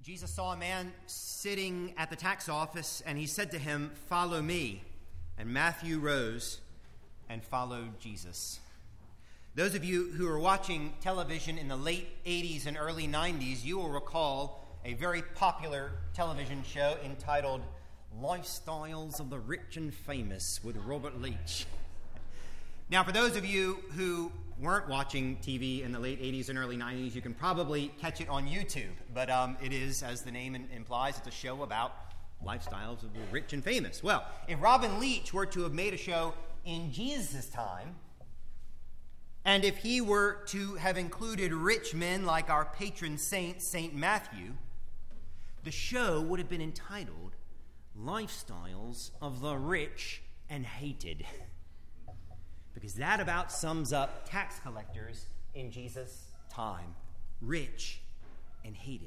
Jesus saw a man sitting at the tax office, and he said to him, "Follow me." And Matthew rose and followed Jesus. Those of you who are watching television in the late 80s and early 90s, you will recall a very popular television show entitled Lifestyles of the Rich and Famous with Robert Leach. Now, for those of you who weren't watching TV in the late 80s and early 90s, you can probably catch it on YouTube. But it is, as the name implies, it's a show about lifestyles of the rich and famous. Well, if Robin Leach were to have made a show in Jesus' time, and if he were to have included rich men like our patron saint, St. Matthew, the show would have been entitled Lifestyles of the Rich and Hated. Because that about sums up tax collectors in Jesus' time. Rich and hated.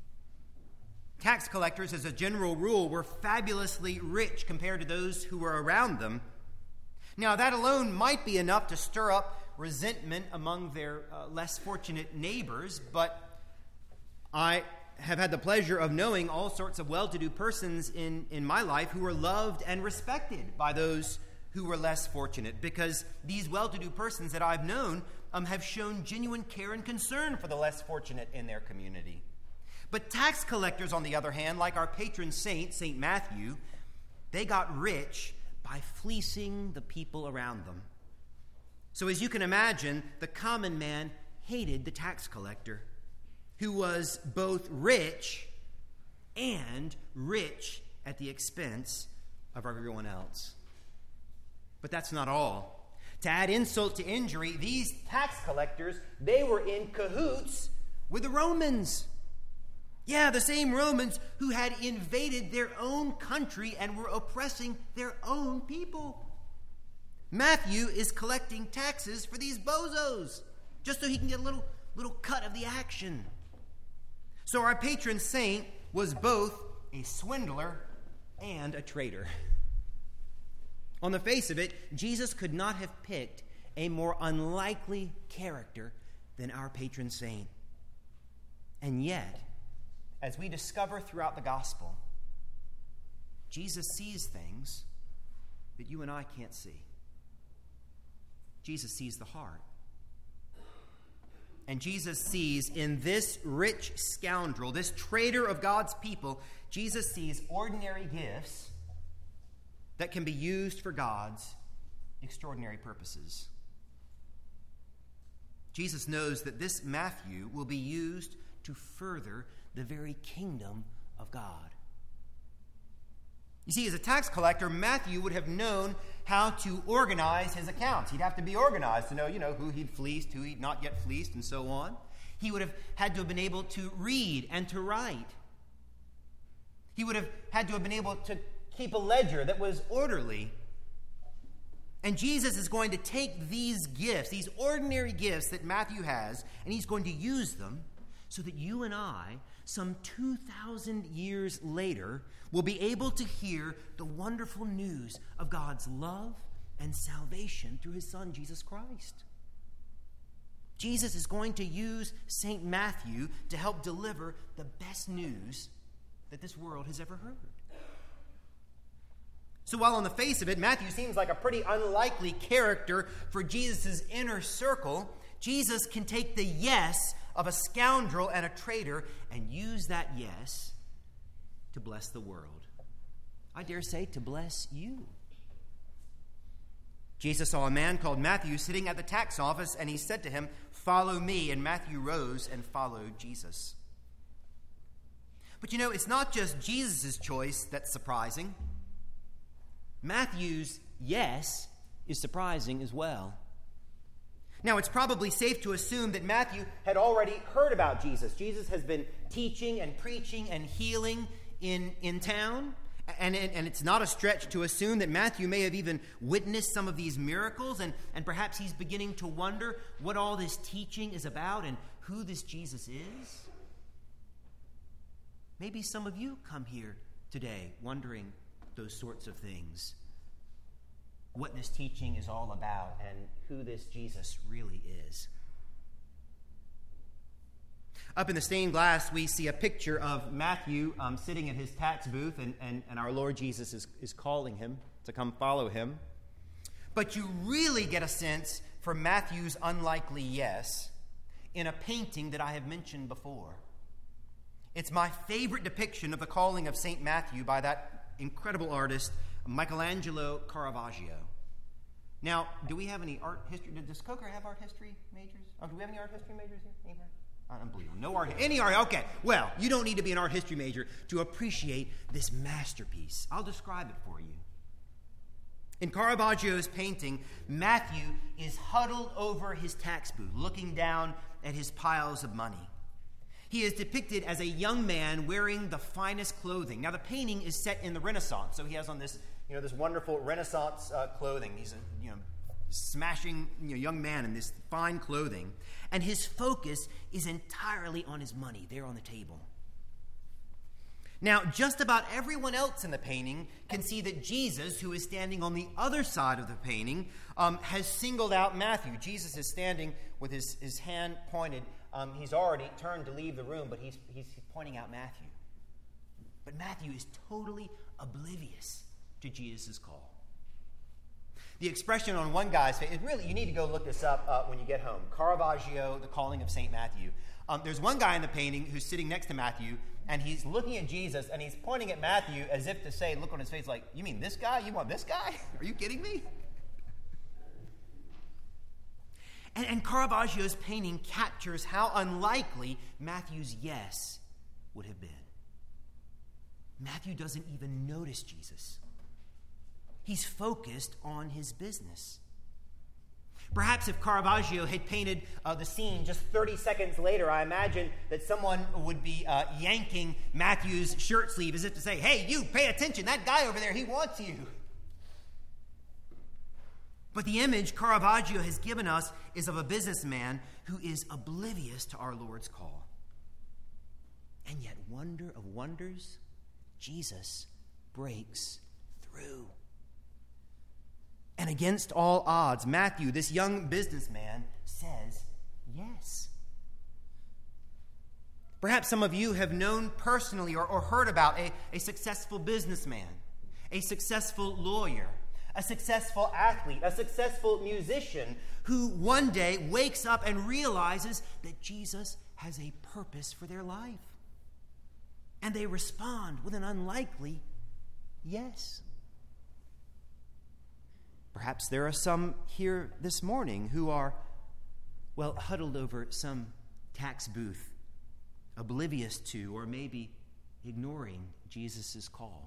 Tax collectors, as a general rule, were fabulously rich compared to those who were around them. Now, that alone might be enough to stir up resentment among their less fortunate neighbors, but I have had the pleasure of knowing all sorts of well-to-do persons in my life who were loved and respected by those who were less fortunate, because these well-to-do persons that I've known have shown genuine care and concern for the less fortunate in their community. But tax collectors, on the other hand, like our patron saint, St. Matthew, they got rich by fleecing the people around them. So as you can imagine, the common man hated the tax collector, who was both rich and rich at the expense of everyone else. But that's not all. To add insult to injury, these tax collectors, they were in cahoots with the Romans. Yeah, the same Romans who had invaded their own country and were oppressing their own people. Matthew is collecting taxes for these bozos, just so he can get a little cut of the action. So our patron saint was both a swindler and a traitor. On the face of it, Jesus could not have picked a more unlikely character than our patron saint. And yet, as we discover throughout the gospel, Jesus sees things that you and I can't see. Jesus sees the heart. And Jesus sees in this rich scoundrel, this traitor of God's people, Jesus sees ordinary gifts that can be used for God's extraordinary purposes. Jesus knows that this Matthew will be used to further the very kingdom of God. You see, as a tax collector, Matthew would have known how to organize his accounts. He'd have to be organized to know, who he'd fleeced, who he'd not yet fleeced, and so on. He would have had to have been able to read and to write. He would have had to have been able to keep a ledger that was orderly. And Jesus is going to take these gifts, these ordinary gifts that Matthew has, and he's going to use them so that you and I, some 2,000 years later, will be able to hear the wonderful news of God's love and salvation through his Son, Jesus Christ. Jesus is going to use St. Matthew to help deliver the best news that this world has ever heard. So while on the face of it, Matthew seems like a pretty unlikely character for Jesus' inner circle, Jesus can take the yes of a scoundrel and a traitor and use that yes to bless the world. I dare say to bless you. Jesus saw a man called Matthew sitting at the tax office, and he said to him, "Follow me." And Matthew rose and followed Jesus. But it's not just Jesus' choice that's surprising. Matthew's yes is surprising as well. Now, it's probably safe to assume that Matthew had already heard about Jesus. Jesus has been teaching and preaching and healing in town. And it's not a stretch to assume that Matthew may have even witnessed some of these miracles. And perhaps he's beginning to wonder what all this teaching is about and who this Jesus is. Maybe some of you come here today wondering those sorts of things. What this teaching is all about and who this Jesus really is. Up in the stained glass, we see a picture of Matthew sitting at his tax booth, and our Lord Jesus is calling him to come follow him. But you really get a sense for Matthew's unlikely yes in a painting that I have mentioned before. It's my favorite depiction of the calling of St. Matthew by that incredible artist, Michelangelo Caravaggio. Now, do we have any art history? Does Coker have art history majors? Oh, do we have any art history majors here? Anywhere? Unbelievable. No art. Any art. Okay. Well, you don't need to be an art history major to appreciate this masterpiece. I'll describe it for you. In Caravaggio's painting, Matthew is huddled over his tax booth, looking down at his piles of money. He is depicted as a young man wearing the finest clothing. Now, the painting is set in the Renaissance, so he has on this, this wonderful Renaissance clothing. He's a, smashing young man in this fine clothing, and his focus is entirely on his money there on the table. Now, just about everyone else in the painting can see that Jesus, who is standing on the other side of the painting, has singled out Matthew. Jesus is standing with his hand pointed. He's already turned to leave the room, but he's pointing out Matthew. But Matthew is totally oblivious to Jesus' call. The expression on one guy's face, you need to go look this up when you get home. Caravaggio, The Calling of St. Matthew. There's one guy in the painting who's sitting next to Matthew, and he's looking at Jesus, and he's pointing at Matthew as if to say, look on his face like, you mean this guy? You want this guy? Are you kidding me? And Caravaggio's painting captures how unlikely Matthew's yes would have been. Matthew doesn't even notice Jesus. He's focused on his business. Perhaps if Caravaggio had painted the scene just 30 seconds later, I imagine that someone would be yanking Matthew's shirt sleeve as if to say, hey, you, pay attention, that guy over there, he wants you. But the image Caravaggio has given us is of a businessman who is oblivious to our Lord's call. And yet, wonder of wonders, Jesus breaks through. And against all odds, Matthew, this young businessman, says yes. Perhaps some of you have known personally or heard about a successful businessman, a successful lawyer, a successful athlete, a successful musician who one day wakes up and realizes that Jesus has a purpose for their life. And they respond with an unlikely yes. Perhaps there are some here this morning who are, huddled over some tax booth, oblivious to or maybe ignoring Jesus' call.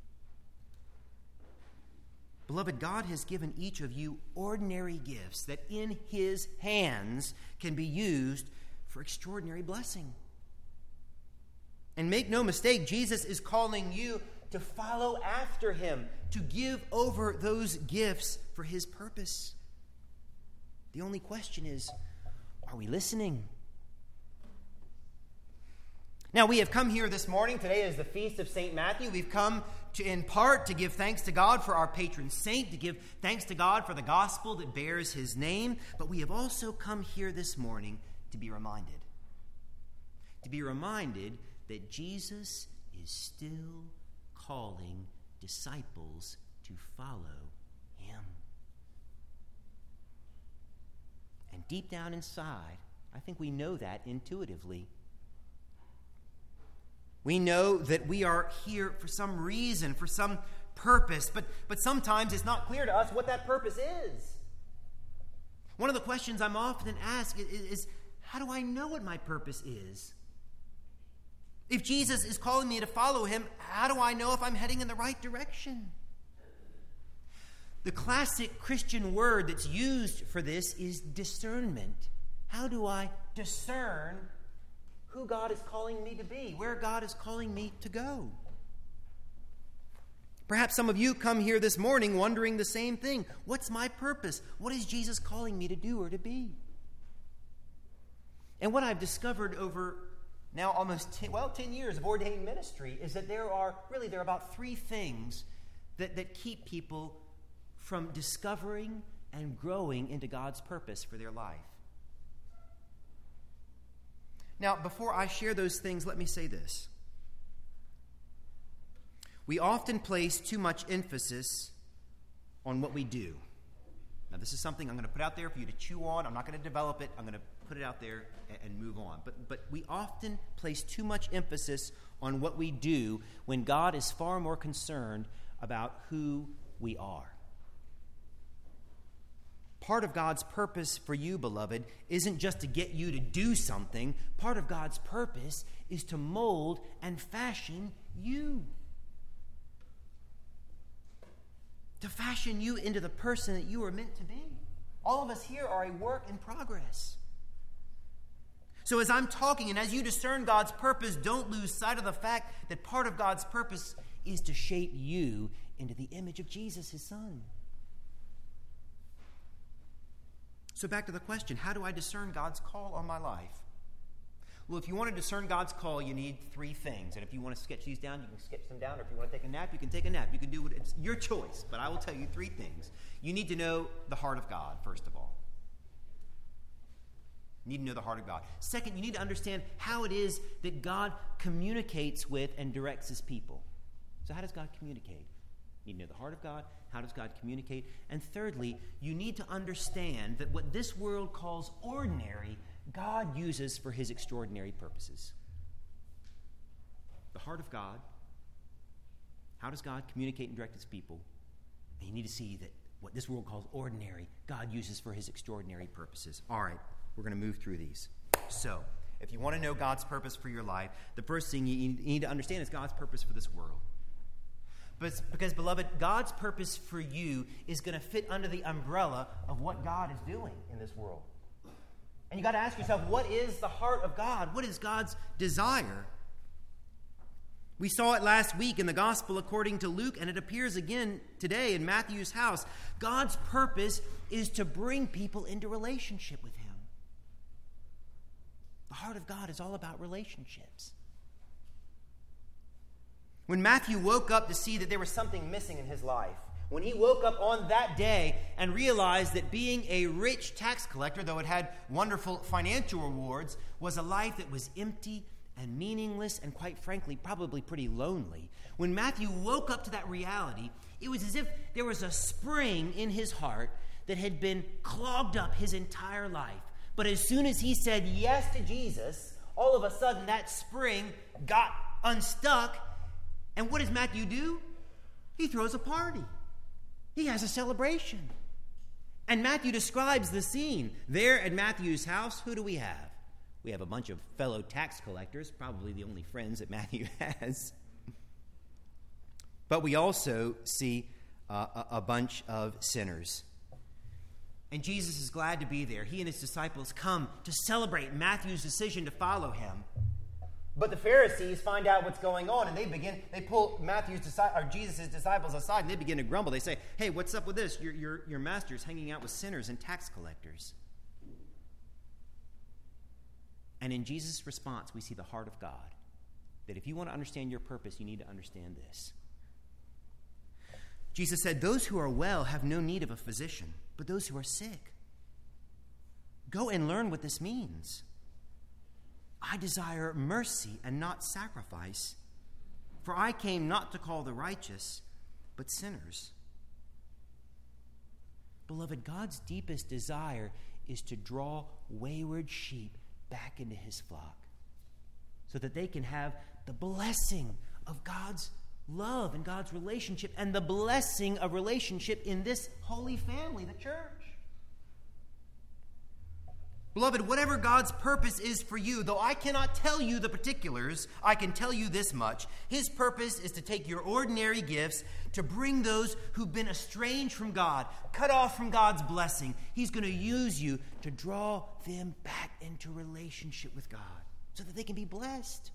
Beloved, God has given each of you ordinary gifts that in his hands can be used for extraordinary blessing. And make no mistake, Jesus is calling you to follow after him, to give over those gifts for his purpose. The only question is, are we listening? Now, we have come here this morning. Today is the feast of St. Matthew. We've come in part to give thanks to God for our patron saint, to give thanks to God for the gospel that bears his name. But we have also come here this morning to be reminded. To be reminded that Jesus is still calling disciples to follow him. And deep down inside, I think we know that intuitively. We know that we are here for some reason, for some purpose, but sometimes it's not clear to us what that purpose is. One of the questions I'm often asked is how do I know what my purpose is? If Jesus is calling me to follow him, how do I know if I'm heading in the right direction? The classic Christian word that's used for this is discernment. How do I discern who God is calling me to be, where God is calling me to go? Perhaps some of you come here this morning wondering the same thing. What's my purpose? What is Jesus calling me to do or to be? And what I've discovered over now almost 10 years of ordained ministry is that there are about three things that keep people from discovering and growing into God's purpose for their life. Now, before I share those things, let me say this. We often place too much emphasis on what we do. Now, this is something I'm going to put out there for you to chew on. I'm not going to develop it. I'm going to put it out there and move on. But we often place too much emphasis on what we do when God is far more concerned about who we are. Part of God's purpose for you, beloved, isn't just to get you to do something. Part of God's purpose is to mold and fashion you. To fashion you into the person that you are meant to be. All of us here are a work in progress. So as I'm talking and as you discern God's purpose, don't lose sight of the fact that part of God's purpose is to shape you into the image of Jesus, his Son. So back to the question, how do I discern God's call on my life? Well, if you want to discern God's call, you need three things. And if you want to sketch these down, you can sketch them down. Or if you want to take a nap, you can take a nap. You can do it. It's your choice. But I will tell you three things. You need to know the heart of God, first of all. You need to know the heart of God. Second, you need to understand how it is that God communicates with and directs his people. So how does God communicate? You need to know the heart of God. How does God communicate? And thirdly, you need to understand that what this world calls ordinary, God uses for his extraordinary purposes. The heart of God. How does God communicate and direct his people? And you need to see that what this world calls ordinary, God uses for his extraordinary purposes. All right, we're going to move through these. So, if you want to know God's purpose for your life, the first thing you need to understand is God's purpose for this world. Because, beloved, God's purpose for you is going to fit under the umbrella of what God is doing in this world. And you got to ask yourself, what is the heart of God? What is God's desire? We saw it last week in the gospel according to Luke, and it appears again today in Matthew's house. God's purpose is to bring people into relationship with him. The heart of God is all about relationships. When Matthew woke up to see that there was something missing in his life, when he woke up on that day and realized that being a rich tax collector, though it had wonderful financial rewards, was a life that was empty and meaningless and, quite frankly, probably pretty lonely. When Matthew woke up to that reality, it was as if there was a spring in his heart that had been clogged up his entire life. But as soon as he said yes to Jesus, all of a sudden that spring got unstuck. And what does Matthew do? He throws a party. He has a celebration. And Matthew describes the scene. There at Matthew's house, who do we have? We have a bunch of fellow tax collectors, probably the only friends that Matthew has. But we also see a bunch of sinners. And Jesus is glad to be there. He and his disciples come to celebrate Matthew's decision to follow him. But the Pharisees find out what's going on, and they pull Jesus' disciples aside, and they begin to grumble. They say, "Hey, what's up with this? Your master's hanging out with sinners and tax collectors." And in Jesus' response, we see the heart of God. That if you want to understand your purpose, you need to understand this. Jesus said, "Those who are well have no need of a physician, but those who are sick. Go and learn what this means. I desire mercy and not sacrifice, for I came not to call the righteous, but sinners." Beloved, God's deepest desire is to draw wayward sheep back into his flock so that they can have the blessing of God's love and God's relationship and the blessing of relationship in this holy family, the church. Beloved, whatever God's purpose is for you, though I cannot tell you the particulars, I can tell you this much. His purpose is to take your ordinary gifts to bring those who've been estranged from God, cut off from God's blessing. He's going to use you to draw them back into relationship with God so that they can be blessed.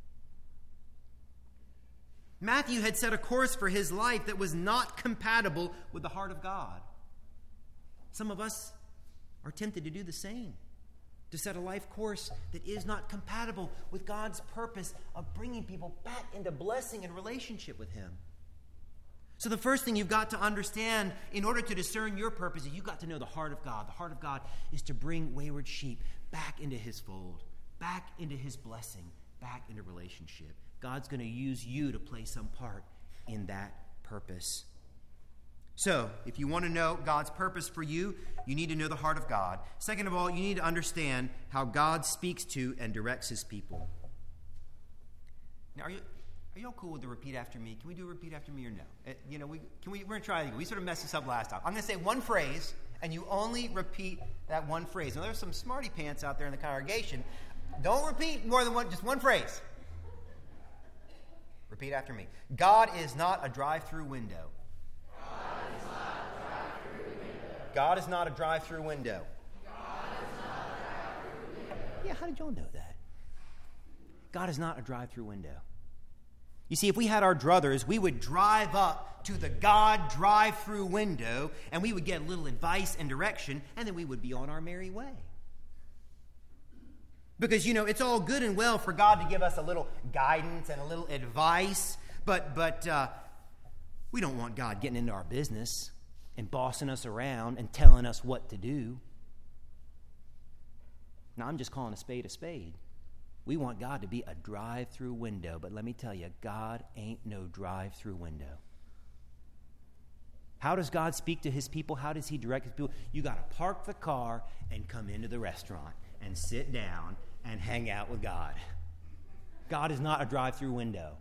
Matthew had set a course for his life that was not compatible with the heart of God. Some of us are tempted to do the same. To set a life course that is not compatible with God's purpose of bringing people back into blessing and relationship with him. So the first thing you've got to understand in order to discern your purpose is you've got to know the heart of God. The heart of God is to bring wayward sheep back into his fold, back into his blessing, back into relationship. God's going to use you to play some part in that purpose. So, if you want to know God's purpose for you, you need to know the heart of God. Second of all, you need to understand how God speaks to and directs his people. Now, are you all cool with the repeat after me? Can we do a repeat after me or no? We're going to try it again. We sort of messed this up last time. I'm going to say one phrase, and you only repeat that one phrase. Now, there's some smarty pants out there in the congregation. Don't repeat more than one, just one phrase. Repeat after me. God is not a drive-through window. God is not a drive-through window. Yeah, how did y'all know that? God is not a drive-through window. You see, if we had our druthers, we would drive up to the God drive-through window, and we would get a little advice and direction, and then we would be on our merry way. Because, it's all good and well for God to give us a little guidance and a little advice, but we don't want God getting into our business and bossing us around and telling us what to do. Now, I'm just calling a spade a spade. We want God to be a drive-through window, but let me tell you, God ain't no drive-through window. How does God speak to his people? How does he direct his people? You got to park the car and come into the restaurant and sit down and hang out with God. God is not a drive-through window.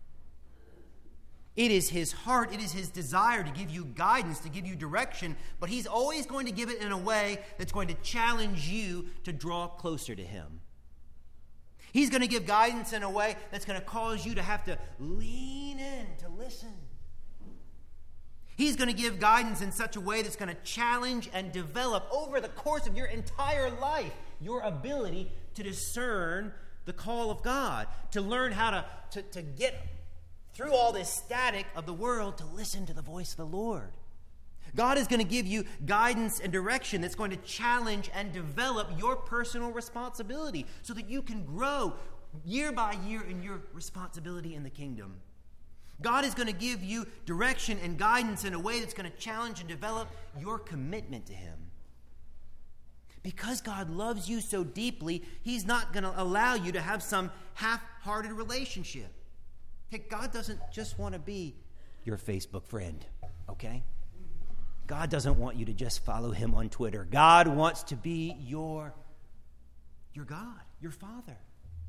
It is his heart, it is his desire to give you guidance, to give you direction, but he's always going to give it in a way that's going to challenge you to draw closer to him. He's going to give guidance in a way that's going to cause you to have to lean in to listen. He's going to give guidance in such a way that's going to challenge and develop over the course of your entire life your ability to discern the call of God, to learn how to get through all this static of the world to listen to the voice of the Lord. God is going to give you guidance and direction that's going to challenge and develop your personal responsibility so that you can grow year by year in your responsibility in the kingdom. God is going to give you direction and guidance in a way that's going to challenge and develop your commitment to him. Because God loves you so deeply, he's not going to allow you to have some half-hearted relationship. Hey, God doesn't just want to be your Facebook friend, okay? God doesn't want you to just follow him on Twitter. God wants to be your God, your Father.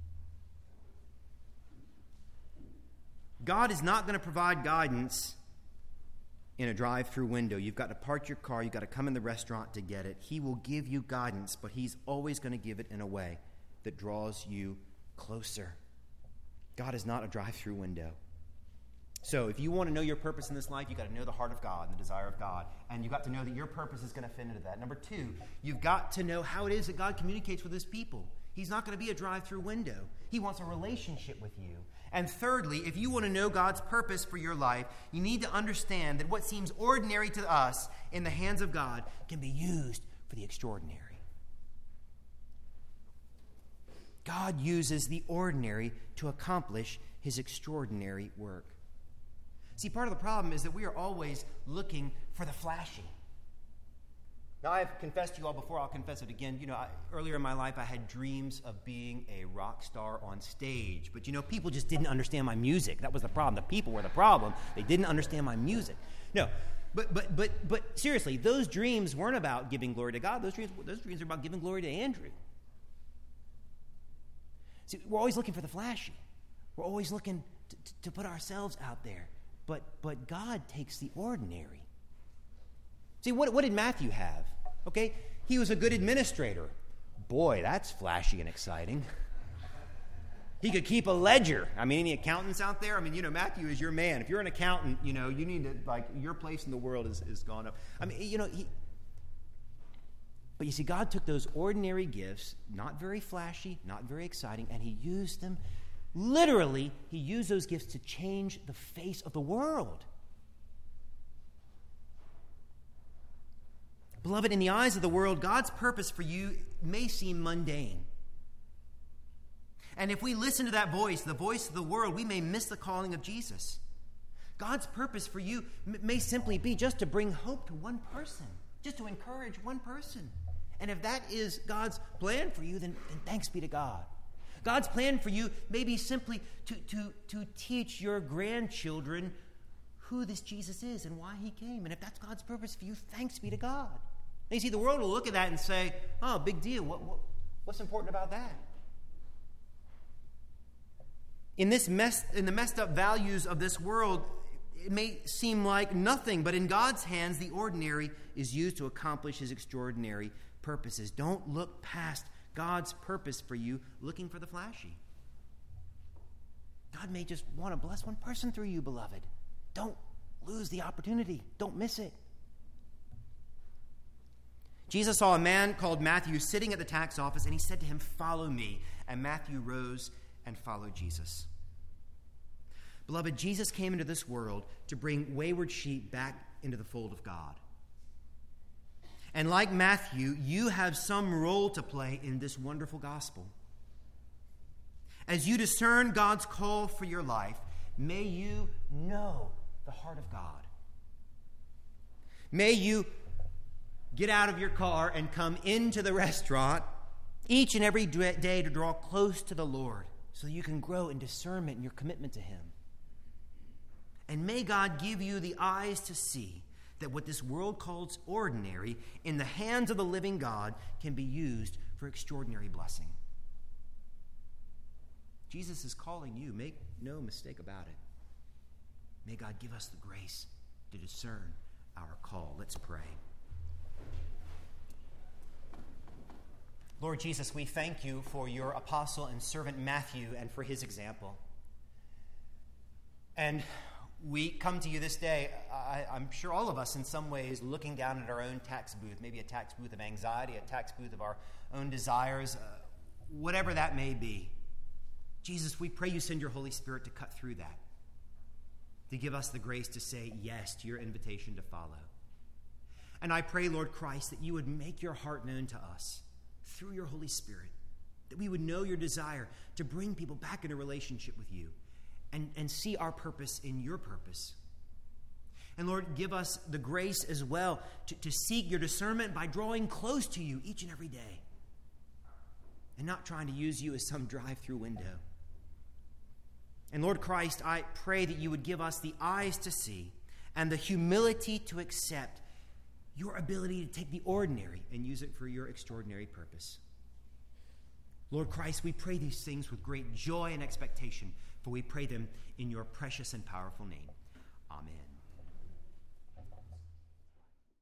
God is not going to provide guidance in a drive-through window. You've got to park your car. You've got to come in the restaurant to get it. He will give you guidance, but he's always going to give it in a way that draws you closer. God is not a drive-through window. So if you want to know your purpose in this life, you've got to know the heart of God and the desire of God. And you've got to know that your purpose is going to fit into that. Number two, you've got to know how it is that God communicates with his people. He's not going to be a drive-through window. He wants a relationship with you. And thirdly, if you want to know God's purpose for your life, you need to understand that what seems ordinary to us in the hands of God can be used for the extraordinary. God uses the ordinary to accomplish his extraordinary work. See, part of the problem is that we are always looking for the flashy. Now, I've confessed to you all before, I'll confess it again. Earlier in my life, I had dreams of being a rock star on stage. But, people just didn't understand my music. That was the problem. The people were the problem. They didn't understand my music. No, but seriously, those dreams weren't about giving glory to God. Those dreams are about giving glory to Andrew. See, we're always looking for the flashy. We're always looking to put ourselves out there. But God takes the ordinary. See, what did Matthew have? Okay, he was a good administrator. Boy, that's flashy and exciting. He could keep a ledger. Any accountants out there? Matthew is your man. If you're an accountant, you need to, your place in the world is gone up. But you see, God took those ordinary gifts, not very flashy, not very exciting, and he used them. Literally, he used those gifts to change the face of the world. Beloved, in the eyes of the world, God's purpose for you may seem mundane. And if we listen to that voice, the voice of the world, we may miss the calling of Jesus. God's purpose for you may simply be just to bring hope to one person, just to encourage one person. And if that is God's plan for you, then thanks be to God. God's plan for you may be simply to teach your grandchildren who this Jesus is and why he came. And if that's God's purpose for you, thanks be to God. And you see, the world will look at that and say, oh, big deal. What's important about that? In the messed up values of this world, it may seem like nothing, but in God's hands, the ordinary is used to accomplish his extraordinary purposes. Don't look past God's purpose for you looking for the flashy. God may just want to bless one person through you, beloved. Don't lose the opportunity. Don't miss it. Jesus saw a man called Matthew sitting at the tax office, and he said to him, "Follow me." And Matthew rose and followed Jesus. Beloved, Jesus came into this world to bring wayward sheep back into the fold of God. And like Matthew, you have some role to play in this wonderful gospel. As you discern God's call for your life, may you know the heart of God. May you get out of your car and come into the restaurant each and every day to draw close to the Lord so you can grow in discernment in your commitment to him. And may God give you the eyes to see that what this world calls ordinary in the hands of the living God can be used for extraordinary blessing. Jesus is calling you. Make no mistake about it. May God give us the grace to discern our call. Let's pray. Lord Jesus, we thank you for your apostle and servant Matthew and for his example. And we come to you this day, I'm sure all of us in some ways, looking down at our own tax booth, maybe a tax booth of anxiety, a tax booth of our own desires, whatever that may be. Jesus, we pray you send your Holy Spirit to cut through that, to give us the grace to say yes to your invitation to follow. And I pray, Lord Christ, that you would make your heart known to us through your Holy Spirit, that we would know your desire to bring people back into relationship with you and see our purpose in your purpose. And Lord, give us the grace as well to seek your discernment by drawing close to you each and every day and not trying to use you as some drive-through window. And Lord Christ, I pray that you would give us the eyes to see and the humility to accept your ability to take the ordinary and use it for your extraordinary purpose. Lord Christ, we pray these things with great joy and expectation, for we pray them in your precious and powerful name. Amen.